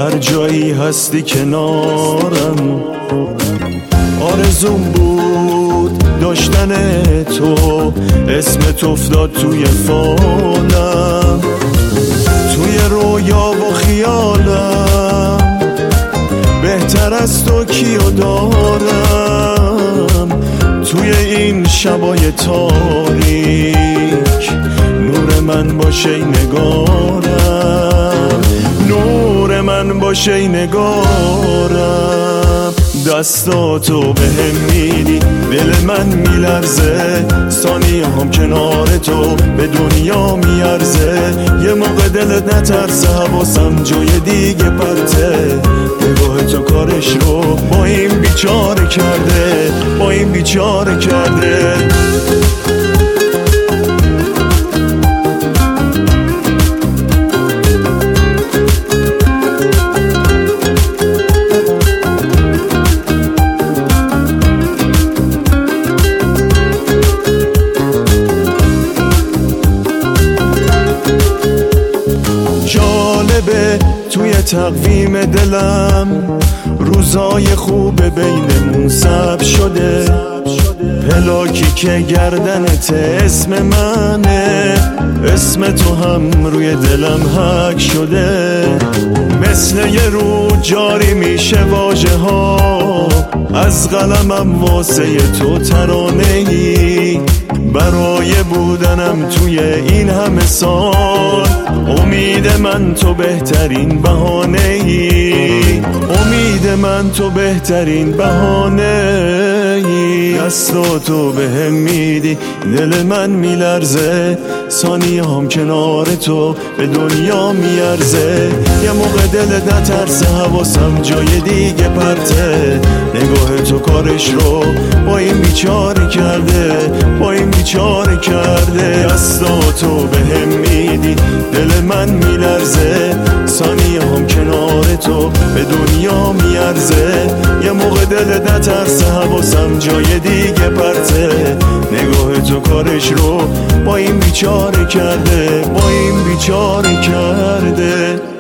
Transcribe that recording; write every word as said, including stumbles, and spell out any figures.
هر جایی هستی کنارم. آرزوم بود داشتن تو، اسمت افتاد توی فالم، توی رویا و خیالم. بهتر از تو کیو دارم توی این شبای تاریک؟ نور من باشه ای نگارم، نور من باشه ای نگارم. دستاتو به هم میدی دل من میلرزه، ثانیه هم کنار تو به دنیا میارزه. یه موقع دلت نترسه حواسم جای دیگه پرته، نگاه تو کارش رو با این بیچاره کرده، با این بیچاره کرده. جالبه توی تقویم دلم روزای خوب بینمون ثبت شده، پلاکی که گردنت اسم منه، اسم تو هم روی دلم حک شده. مثل یه رو جاری میشه واژه ها از قلمم واسه تو ترانه‌ای، برای بودنم توی این همه سال. امید من تو بهترین بهانه‌ای، امید من تو بهترین بهانه‌ای. دستاتو به هم میدی دل من میلرزه، ثانیه هم کنار تو به دنیا میارزه. یه موقع دلت نترسه حواسم جای دیگه پرته، نگاه تو کارش رو با این بیچاره کرده، با این بیچاره کرده. دستاتو به هم میدی دل من میلرزه، ثانیه هم کنار تو به دنیا میارزه. یه موقع دلت نترسه حواسم جای دیگه پرته، نگاه تو کارش رو با این بیچاره کرده، با این بیچاره کرده.